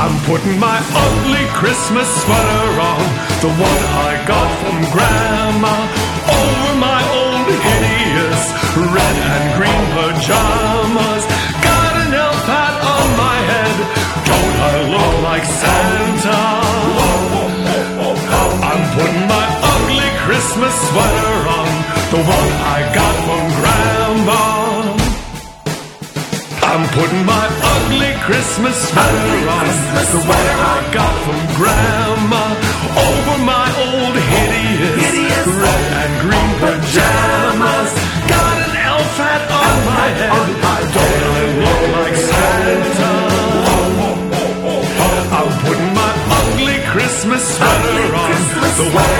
I'm putting my ugly Christmas sweater on, the one I got from Grandma, over my old hideous red and green pajamas. Got an elf hat on my head, don't I look like Santa? I'm putting my ugly Christmas sweater on, the one I got from Grandma. I'm putting my ugly Christmas sweater on, the one I got from Grandma, over my old hideous red and green pajamas. Got an elf hat on my head, don't I look like Santa? I'm putting my ugly Christmas sweater on, the one